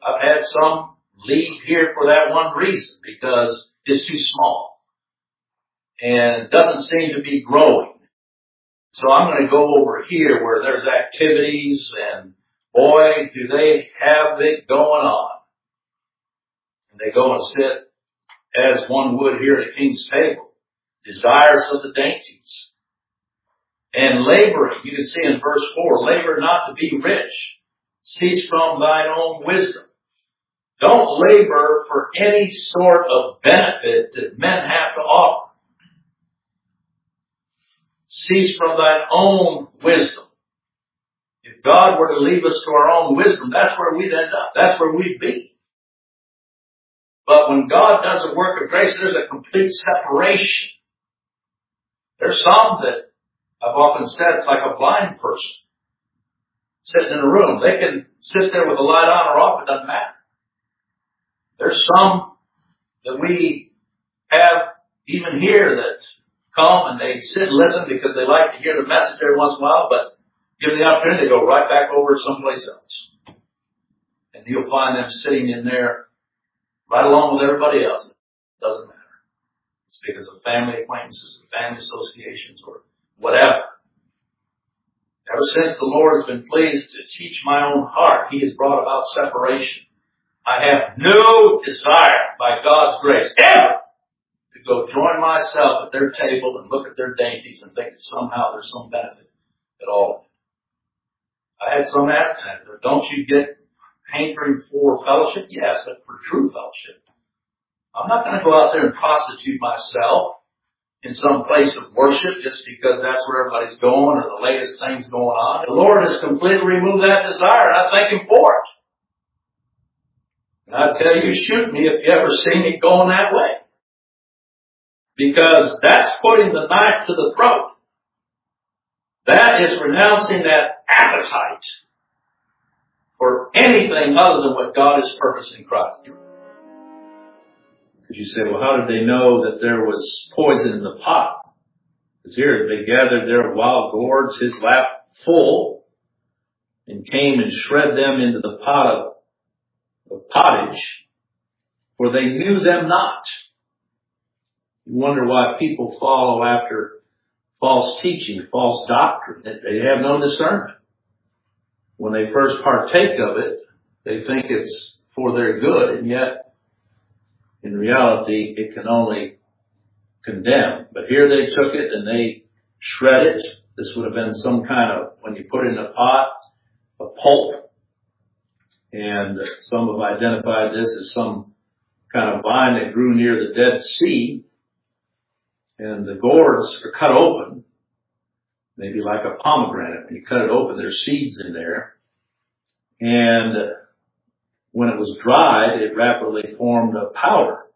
I've had some leave here for that one reason, because it's too small and doesn't seem to be growing. So I'm going to go over here where there's activities, and boy, do they have it going on. And they go and sit as one would here at a king's table, desirous of the dainties. And laboring, you can see in verse 4, labor not to be rich. Cease from thine own wisdom. Don't labor for any sort of benefit that men have to offer. Cease from thine own wisdom. If God were to leave us to our own wisdom, that's where we'd end up. That's where we'd be. But when God does a work of grace, there's a complete separation. There's some that I've often said it's like a blind person sitting in a room. They can sit there with the light on or off, it doesn't matter. There's some that we have even here that come and they sit and listen because they like to hear the message every once in a while, but given the opportunity, they go right back over someplace else. And you'll find them sitting in there right along with everybody else. It doesn't matter. It's because of family acquaintances, or family associations, or whatever. Ever since the Lord has been pleased to teach my own heart, He has brought about separation. I have no desire, by God's grace, ever to go join myself at their table and look at their dainties and think that somehow there's some benefit at all. I had some ask that, don't you get hankering for fellowship? Yes, but for true fellowship. I'm not going to go out there and prostitute myself in some place of worship just because that's where everybody's going or the latest thing's going on. The Lord has completely removed that desire, and I thank Him for it. And I tell you, shoot me if you ever see me going that way. Because that's putting the knife to the throat. That is renouncing that appetite for anything other than what God has purposed in Christ. Because you say, well, how did they know that there was poison in the pot? Because here they gathered their wild gourds, his lap full, and came and shred them into the pot of pottage, for they knew them not. You wonder why people follow after false teaching, false doctrine. They have no discernment. When they first partake of it, they think it's for their good, and yet, in reality, it can only condemn. But here they took it and they shred it. This would have been some kind of, when you put it in a pot, a pulp. And some have identified this as some kind of vine that grew near the Dead Sea. And the gourds are cut open, maybe like a pomegranate. When you cut it open, there's seeds in there. And when it was dried, it rapidly formed a powder.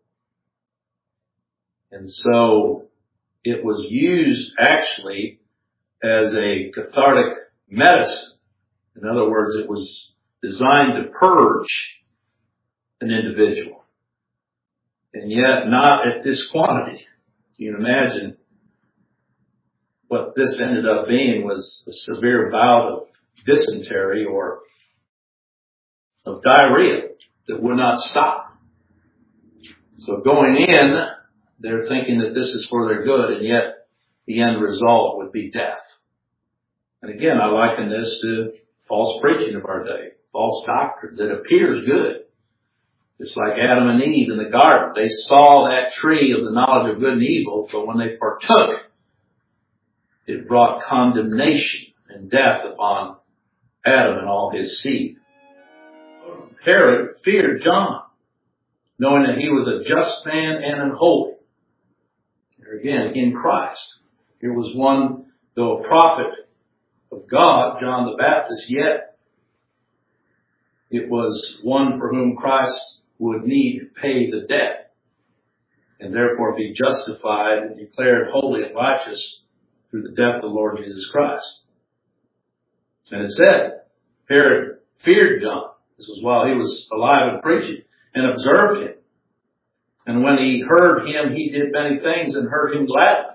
And so it was used actually as a cathartic medicine. In other words, it was designed to purge an individual. And yet not at this quantity. You can imagine what this ended up being was a severe bout of dysentery or of diarrhea that would not stop. So going in, they're thinking that this is for their good, and yet the end result would be death. And again, I liken this to false preaching of our day, false doctrine that appears good. It's like Adam and Eve in the garden. They saw that tree of the knowledge of good and evil, but when they partook, it brought condemnation and death upon Adam and all his seed. Herod feared John, knowing that he was a just man and an holy. Here again, in Christ. Here was one, though a prophet of God, John the Baptist, yet it was one for whom Christ would need to pay the debt and therefore be justified and declared holy and righteous through the death of the Lord Jesus Christ. And it said, Herod feared John. This was while he was alive and preaching, and observed him. And when he heard him, he did many things and heard him gladly.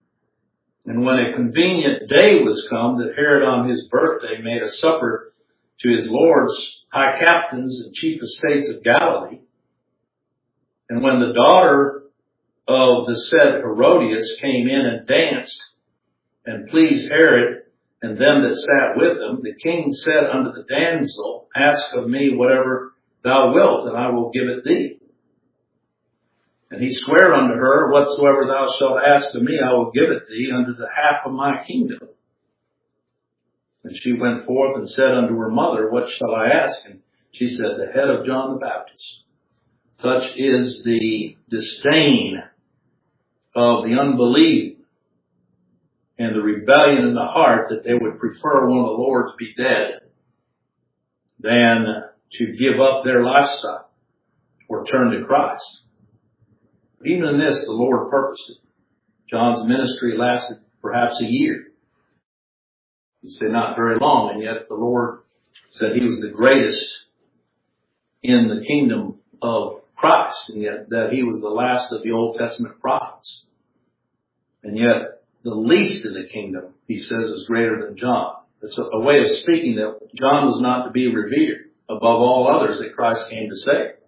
And when a convenient day was come that Herod on his birthday made a supper to his lords, high captains, and chief estates of Galilee. And when the daughter of the said Herodias came in and danced and pleased Herod and them that sat with him, the king said unto the damsel, Ask of me whatever thou wilt, and I will give it thee. And he sware unto her, Whatsoever thou shalt ask of me, I will give it thee unto the half of my kingdom. And she went forth and said unto her mother, What shall I ask? And she said, The head of John the Baptist. Such is the disdain of the unbelief and the rebellion in the heart that they would prefer one of the Lord's be dead than to give up their lifestyle or turn to Christ. But even in this, the Lord purposed it. John's ministry lasted perhaps a year. You say not very long, and yet the Lord said he was the greatest in the kingdom of Christ, and yet that he was the last of the Old Testament prophets. And yet the least in the kingdom, he says, is greater than John. It's a way of speaking that John was not to be revered above all others that Christ came to save.